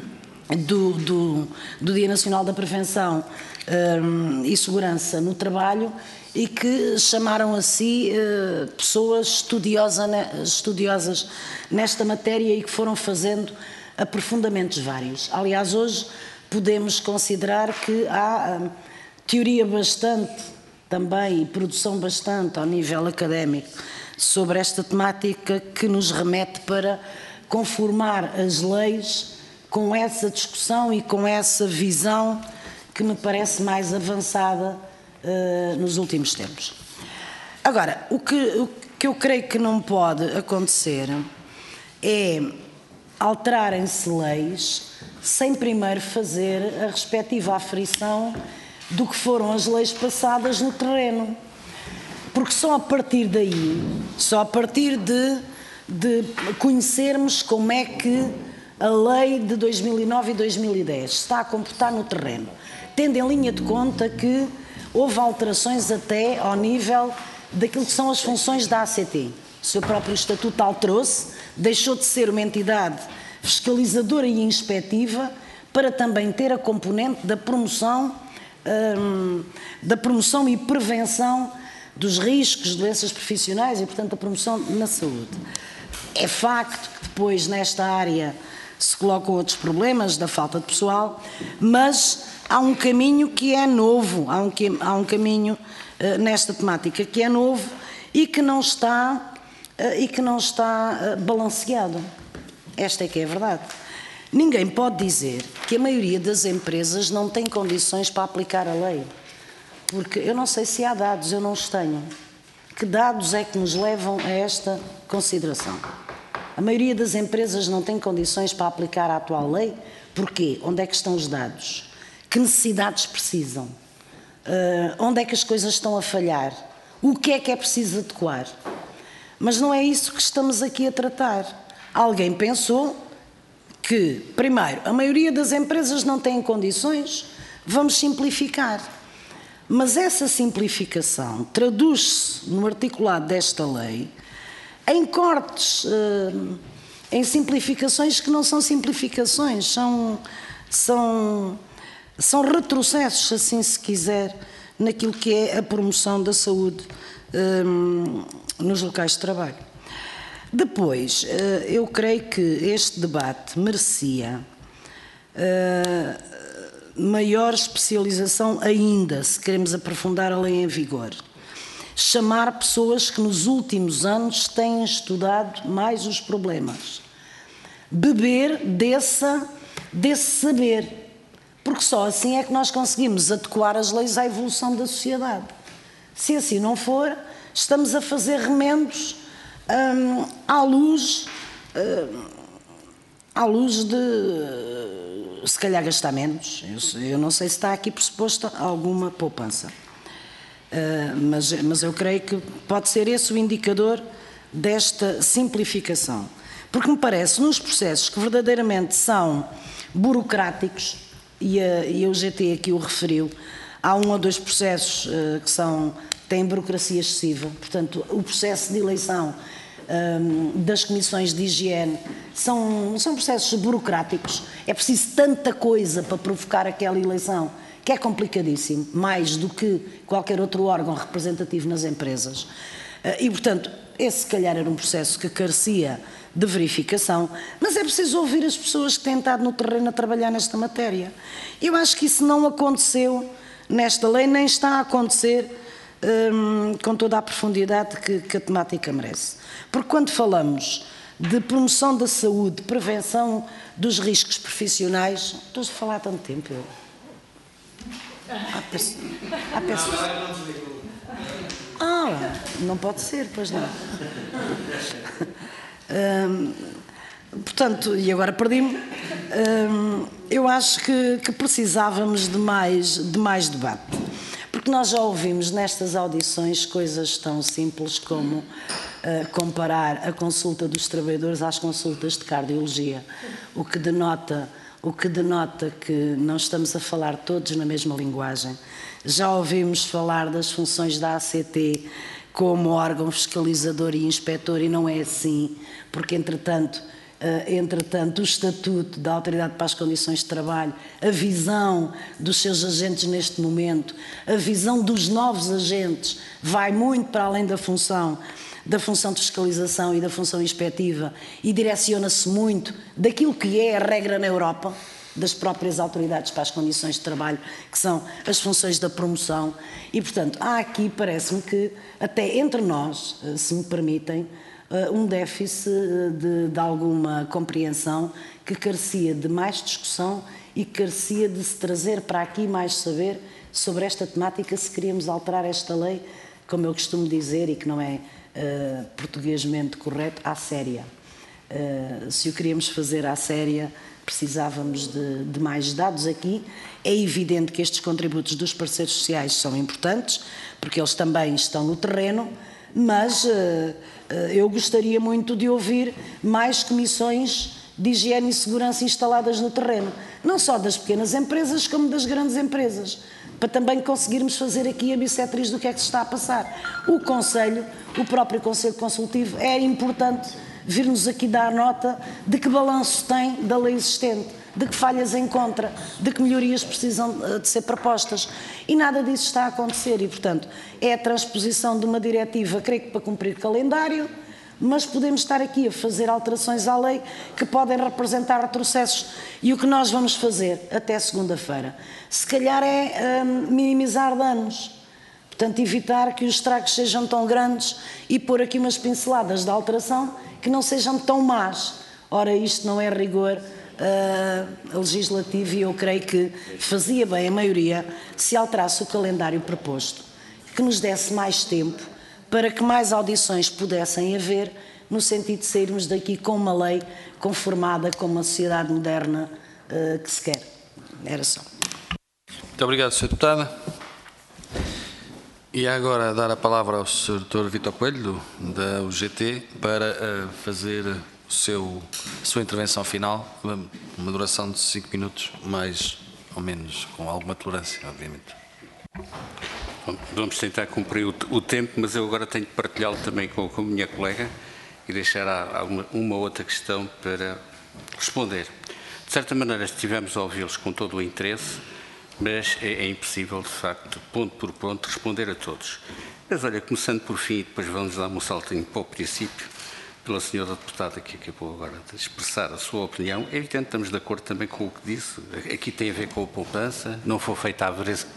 do Dia Nacional da Prevenção e Segurança no Trabalho, e que chamaram a si pessoas estudiosas nesta matéria e que foram fazendo aprofundamentos vários. Aliás, hoje podemos considerar que há teoria bastante também e produção bastante ao nível académico sobre esta temática, que nos remete para conformar as leis com essa discussão e com essa visão que me parece mais avançada nos últimos tempos. Agora, o que eu creio que não pode acontecer é alterarem-se leis sem primeiro fazer a respectiva aferição do que foram as leis passadas no terreno. Porque só a partir daí, só a partir de conhecermos como é que a lei de 2009 e 2010 está a computar no terreno, tendo em linha de conta que houve alterações até ao nível daquilo que são as funções da ACT. O seu próprio estatuto alterou-se, deixou de ser uma entidade fiscalizadora e inspectiva para também ter a componente da promoção e prevenção dos riscos, doenças profissionais e, portanto, a promoção na saúde. É facto que depois, nesta área, se colocam outros problemas da falta de pessoal, mas há um caminho que é novo, há um caminho nesta temática que é novo e que não está balanceado. Esta é que é a verdade. Ninguém pode dizer que a maioria das empresas não tem condições para aplicar a lei, porque eu não sei se há dados, eu não os tenho. Que dados é que nos levam a esta consideração? A maioria das empresas não tem condições para aplicar a atual lei. Porquê? Onde é que estão os dados? Que necessidades precisam? Onde é que as coisas estão a falhar? O que é preciso adequar? Mas não é isso que estamos aqui a tratar. Alguém pensou que, primeiro, a maioria das empresas não tem condições, vamos simplificar. Mas essa simplificação traduz-se no articulado desta lei em cortes, em simplificações que não são simplificações, são retrocessos, assim se quiser, naquilo que é a promoção da saúde nos locais de trabalho. Depois, eu creio que este debate merecia maior especialização ainda, se queremos aprofundar a lei em vigor. Chamar pessoas que nos últimos anos têm estudado mais os problemas. Beber desse saber, porque só assim é que nós conseguimos adequar as leis à evolução da sociedade. Se assim não for, estamos a fazer remendos à luz de, se calhar, gastar menos. Eu não sei se está aqui pressuposta alguma poupança. Mas eu creio que pode ser esse o indicador desta simplificação. Porque me parece, nos processos que verdadeiramente são burocráticos, e a UGT aqui o referiu, há 1 ou 2 processos que têm burocracia excessiva. Portanto, o processo de eleição das comissões de higiene são processos burocráticos. É preciso tanta coisa para provocar aquela eleição que é complicadíssimo, mais do que qualquer outro órgão representativo nas empresas. E, portanto, esse se calhar era um processo que carecia de verificação, mas é preciso ouvir as pessoas que têm estado no terreno a trabalhar nesta matéria. Eu acho que isso não aconteceu nesta lei, nem está a acontecer com toda a profundidade que a temática merece. Porque quando falamos de promoção da saúde, prevenção dos riscos profissionais, estou a falar há tanto tempo. Não pode ser, pois não. Portanto, e agora perdi-me, eu acho que precisávamos de mais debate. Porque nós já ouvimos nestas audições coisas tão simples como comparar a consulta dos trabalhadores às consultas de cardiologia, o que denota que não estamos a falar todos na mesma linguagem. Já ouvimos falar das funções da ACT como órgão fiscalizador e inspetor, e não é assim, porque entretanto o estatuto da Autoridade para as Condições de Trabalho, a visão dos seus agentes neste momento, a visão dos novos agentes vai muito para além da função de fiscalização e da função inspectiva, e direciona-se muito daquilo que é a regra na Europa, das próprias autoridades para as condições de trabalho, que são as funções da promoção. E, portanto, há aqui, parece-me que, até entre nós, se me permitem, um déficit de alguma compreensão que carecia de mais discussão e que carecia de se trazer para aqui mais saber sobre esta temática, se queríamos alterar esta lei, como eu costumo dizer, e que não é portuguesmente correto, à séria. Se o queríamos fazer à séria, precisávamos de mais dados aqui. É evidente que estes contributos dos parceiros sociais são importantes, porque eles também estão no terreno, mas eu gostaria muito de ouvir mais comissões de higiene e segurança instaladas no terreno, não só das pequenas empresas, como das grandes empresas, para também conseguirmos fazer aqui a bissetriz do que é que se está a passar. O próprio Conselho Consultivo, é importante vir-nos aqui dar nota de que balanço tem da lei existente, de que falhas encontra, de que melhorias precisam de ser propostas. E nada disso está a acontecer e, portanto, é a transposição de uma diretiva, creio que para cumprir calendário, mas podemos estar aqui a fazer alterações à lei que podem representar retrocessos. E o que nós vamos fazer até segunda-feira, se calhar é minimizar danos. Portanto, evitar que os estragos sejam tão grandes e pôr aqui umas pinceladas de alteração que não sejam tão más. Ora, isto não é rigor legislativo e eu creio que fazia bem a maioria se alterasse o calendário proposto, que nos desse mais tempo para que mais audições pudessem haver, no sentido de sairmos daqui com uma lei conformada com uma sociedade moderna que se quer. Era só. Muito obrigado, Sr. Deputada. E agora dar a palavra ao Sr. Dr. Vítor Coelho, da UGT, para fazer a sua intervenção final, uma duração de 5 minutos, mais ou menos, com alguma tolerância, obviamente. Vamos tentar cumprir o tempo, mas eu agora tenho que partilhá-lo também com a minha colega e deixar uma outra questão para responder. De certa maneira, estivemos a ouvi-los com todo o interesse, mas é impossível, de facto, ponto por ponto, responder a todos. Mas olha, começando por fim, e depois vamos dar um saltinho para o princípio, pela senhora deputada que acabou agora de expressar a sua opinião. É evidente que estamos de acordo também com o que disse. Aqui tem a ver com a poupança, não foi feita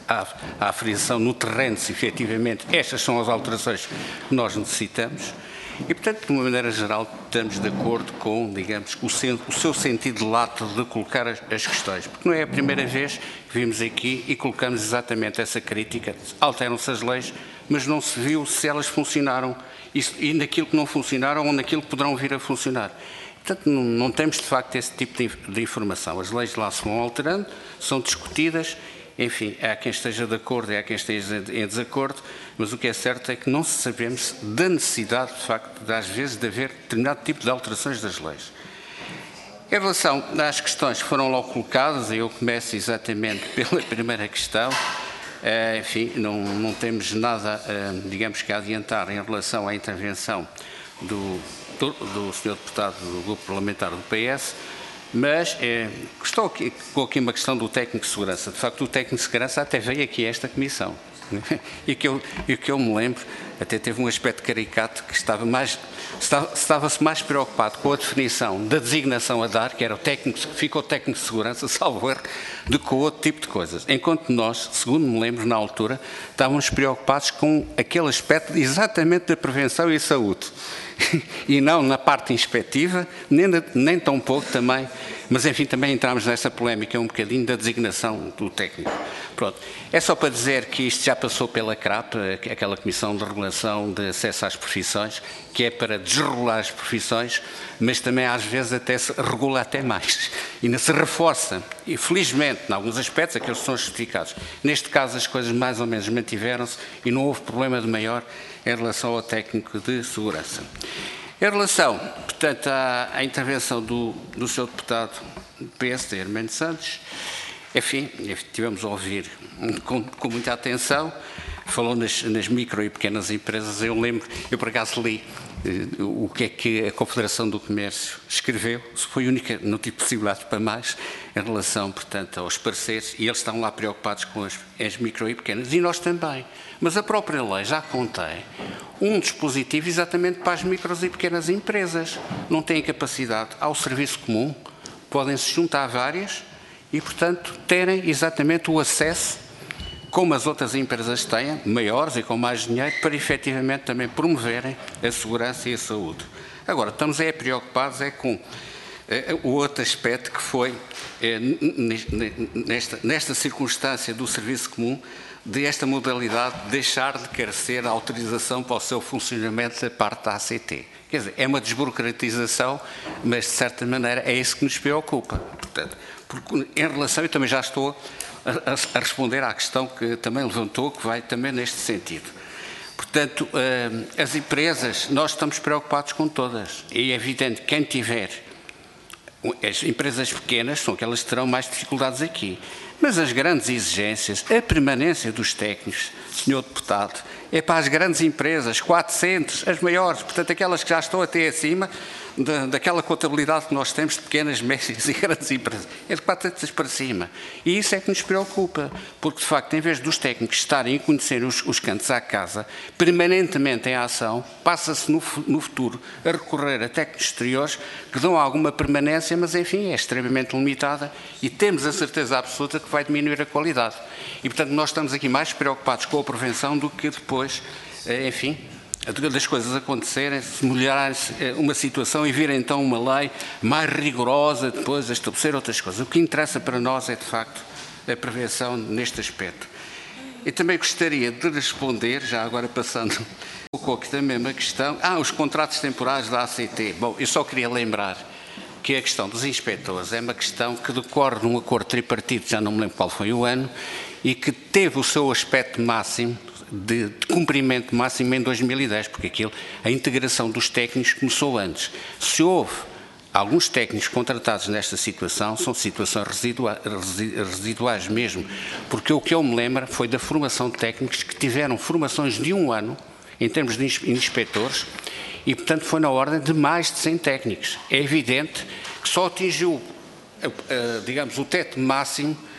a aferição no terreno se efetivamente estas são as alterações que nós necessitamos. E, portanto, de uma maneira geral, estamos de acordo com, digamos, o seu sentido lato de colocar as questões. Porque não é a primeira vez que vimos aqui e colocamos exatamente essa crítica. Alteram-se as leis, mas não se viu se elas funcionaram e naquilo que não funcionaram ou naquilo que poderão vir a funcionar. Portanto, não temos, de facto, esse tipo de informação. As leis lá se vão alterando, são discutidas. Enfim, há quem esteja de acordo e há quem esteja em desacordo, mas o que é certo é que não sabemos da necessidade, de facto, de, às vezes, de haver determinado tipo de alterações das leis. Em relação às questões que foram logo colocadas, eu começo exatamente pela primeira questão. Enfim, não temos nada, digamos que a adiantar em relação à intervenção do Sr. Deputado do Grupo Parlamentar do PS, mas estou aqui com uma questão do técnico de segurança. De facto, o técnico de segurança até veio aqui a esta comissão. E que eu me lembro, até teve um aspecto caricato que estava-se mais preocupado com a definição da designação a dar, que era ficou o técnico de segurança, salvo erro, do que com outro tipo de coisas. Enquanto nós, segundo me lembro na altura, estávamos preocupados com aquele aspecto exatamente da prevenção e saúde. E não na parte inspectiva, nem tão pouco também, mas enfim, também entramos nessa polémica um bocadinho da designação do técnico. Pronto, é só para dizer que isto já passou pela CRAP, aquela Comissão de Regulação de Acesso às Profissões, que é para desregular as profissões, mas também às vezes até se regula até mais, e ainda se reforça, e felizmente, em alguns aspectos, aqueles são justificados. Neste caso as coisas mais ou menos mantiveram-se e não houve problema de maior em relação ao técnico de segurança. Em relação, portanto, à intervenção do Sr. Deputado do PSD, Armando Santos, enfim, tivemos a ouvir com muita atenção, falou nas micro e pequenas empresas. Eu por acaso li o que é que a Confederação do Comércio escreveu, se foi única, não tive possibilidade para mais, em relação, portanto, aos parceiros, e eles estão lá preocupados com as micro e pequenas, e nós também. Mas a própria lei já contém um dispositivo exatamente para as micros e pequenas empresas. Não têm capacidade ao serviço comum, podem se juntar a várias e, portanto, terem exatamente o acesso, como as outras empresas têm, maiores e com mais dinheiro, para efetivamente também promoverem a segurança e a saúde. Agora, estamos preocupados com o outro aspecto que foi, nesta circunstância do serviço comum, desta modalidade deixar de carecer a autorização para o seu funcionamento da parte da ACT. Quer dizer, é uma desburocratização, mas de certa maneira é isso que nos preocupa. Portanto, porque em relação, eu também já estou a responder à questão que também levantou, que vai também neste sentido. Portanto, as empresas, nós estamos preocupados com todas. E é evidente que quem tiver, as empresas pequenas são aquelas que terão mais dificuldades aqui. Mas as grandes exigências, a permanência dos técnicos, Sr. Deputado, é para as grandes empresas, 400, as maiores, portanto aquelas que já estão até acima daquela contabilidade que nós temos de pequenas, médias e grandes empresas. É de 400 para cima. E isso é que nos preocupa, porque de facto, em vez dos técnicos estarem a conhecer os cantos à casa, permanentemente em ação, passa-se no futuro a recorrer a técnicos exteriores que dão alguma permanência, mas enfim, é extremamente limitada e temos a certeza absoluta que vai diminuir a qualidade. E portanto nós estamos aqui mais preocupados com a prevenção do que depois, enfim, das coisas acontecerem, se melhorar-se uma situação e vir então uma lei mais rigorosa depois a estabelecer outras coisas. O que interessa para nós é de facto a prevenção neste aspecto. E também gostaria de responder, já agora passando um pouco aqui também uma questão, os contratos temporários da ACT. Bom, eu só queria lembrar que a questão dos inspectores é uma questão que decorre num acordo tripartite, já não me lembro qual foi o ano, e que teve o seu aspecto máximo, de cumprimento máximo em 2010, porque a integração dos técnicos começou antes. Se houve alguns técnicos contratados nesta situação, são situações residuais mesmo, porque o que eu me lembro foi da formação de técnicos que tiveram formações de 1 ano, em termos de inspectores, e portanto foi na ordem de mais de 100 técnicos. É evidente que só atingiu, digamos, o teto máximo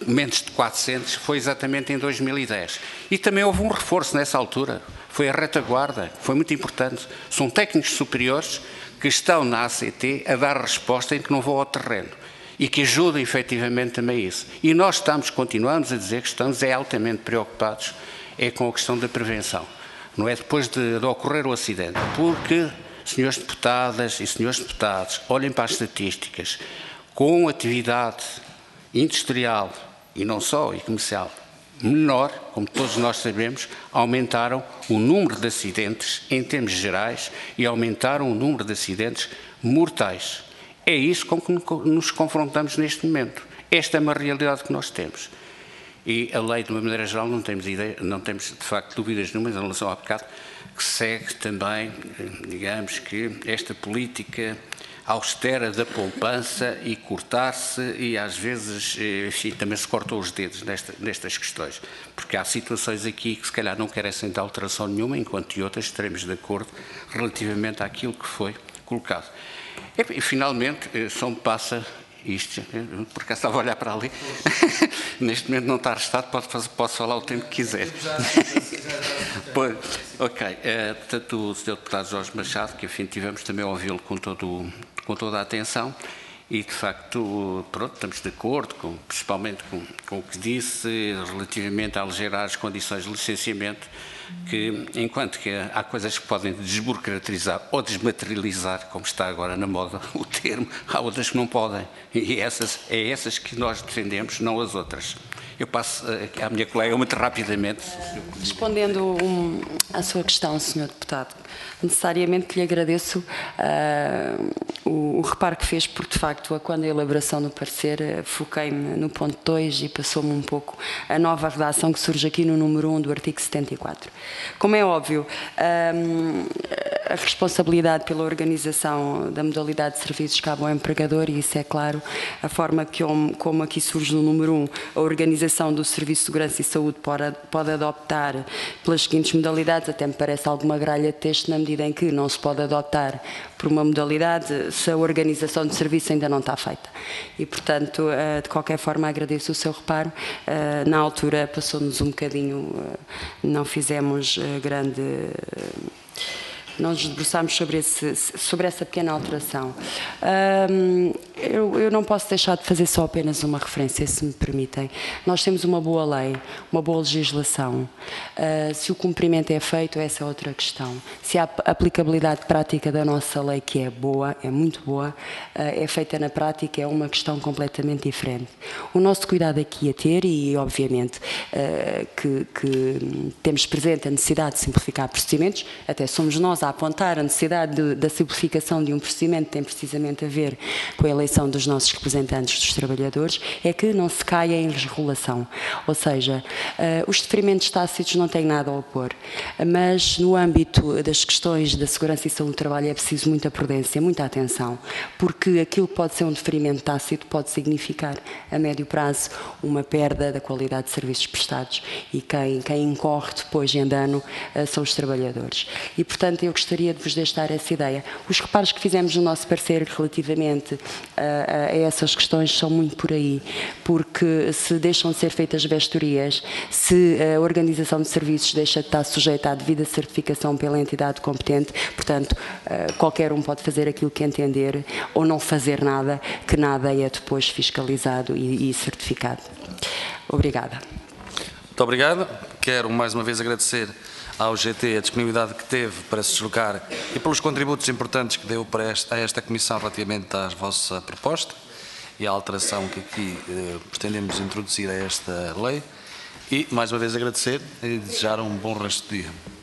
menos de 400, foi exatamente em 2010. E também houve um reforço nessa altura, foi a retaguarda, foi muito importante. São técnicos superiores que estão na ACT a dar resposta em que não vão ao terreno e que ajudam efetivamente também isso. E nós continuamos a dizer que estamos altamente preocupados com a questão da prevenção. Não é depois de ocorrer o acidente, porque, senhores deputadas e senhores deputados, olhem para as estatísticas, com atividade industrial e não só, e comercial, menor, como todos nós sabemos, aumentaram o número de acidentes em termos gerais e aumentaram o número de acidentes mortais. É isso com que nos confrontamos neste momento. Esta é uma realidade que nós temos. E a lei, de uma maneira geral, não temos de facto dúvidas nenhumas em relação ao pecado, que segue também, digamos que, esta política austera da poupança e cortar-se e às vezes, enfim, também se cortam os dedos nestas questões, porque há situações aqui que se calhar não carecem de alteração nenhuma, enquanto que outras estaremos de acordo relativamente àquilo que foi colocado. E finalmente, só me passa isto, por acaso estava a olhar para ali, neste momento não está arrestado, posso falar o tempo que quiser. Pois, ok, portanto o Sr. Deputado Jorge Machado, que enfim tivemos também a ouvi-lo com toda a atenção, e de facto, pronto, estamos de acordo, principalmente com o que disse relativamente a aligerar as condições de licenciamento, que enquanto que há coisas que podem desburocratizar ou desmaterializar, como está agora na moda o termo, há outras que não podem. E essas que nós defendemos, não as outras. Eu passo à minha colega muito rapidamente. Respondendo à sua questão, Sr. Deputado, necessariamente que lhe agradeço o reparo que fez, porque de facto, quando a elaboração do parecer, foquei-me no ponto 2 e passou-me um pouco a nova redação que surge aqui no número 1 do artigo 74. Como é óbvio, a responsabilidade pela organização da modalidade de serviços cabe ao empregador, e isso é claro, a forma como aqui surge no número 1, a organização do Serviço de Segurança e Saúde pode adoptar pelas seguintes modalidades, até me parece alguma gralha de texto, na medida em que não se pode adoptar por uma modalidade se a organização de serviço ainda não está feita. E, portanto, de qualquer forma, agradeço o seu reparo. Na altura passou-nos um bocadinho, não fizemos não nos debruçámos sobre essa pequena alteração. Eu não posso deixar de fazer só apenas uma referência, se me permitem. Nós temos uma boa lei, uma boa legislação. Se o cumprimento é feito, essa é outra questão. Se a aplicabilidade prática da nossa lei, que é boa, é muito boa, é feita na prática, é uma questão completamente diferente. O nosso cuidado aqui a ter, e obviamente que temos presente a necessidade de simplificar procedimentos, até somos nós a apontar a necessidade da simplificação de um procedimento que tem precisamente a ver com a eleição dos nossos representantes dos trabalhadores, é que não se caia em desregulação. Ou seja, os deferimentos tácitos não têm nada a opor, mas no âmbito das questões da segurança e saúde do trabalho é preciso muita prudência, muita atenção, porque aquilo que pode ser um deferimento tácito pode significar, a médio prazo, uma perda da qualidade de serviços prestados, e quem incorre depois em dano são os trabalhadores. E, portanto, eu gostaria de vos deixar essa ideia. Os reparos que fizemos no nosso parecer relativamente a essas questões são muito por aí, porque se deixam de ser feitas vestorias, se a organização de serviços deixa de estar sujeita à devida certificação pela entidade competente, portanto, qualquer um pode fazer aquilo que entender ou não fazer nada, que nada é depois fiscalizado e certificado. Obrigada. Muito obrigado. Quero mais uma vez agradecer ao GT a disponibilidade que teve para se deslocar e pelos contributos importantes que deu a esta Comissão relativamente à vossa proposta e à alteração que aqui pretendemos introduzir a esta lei. E, mais uma vez, agradecer e desejar um bom resto de dia.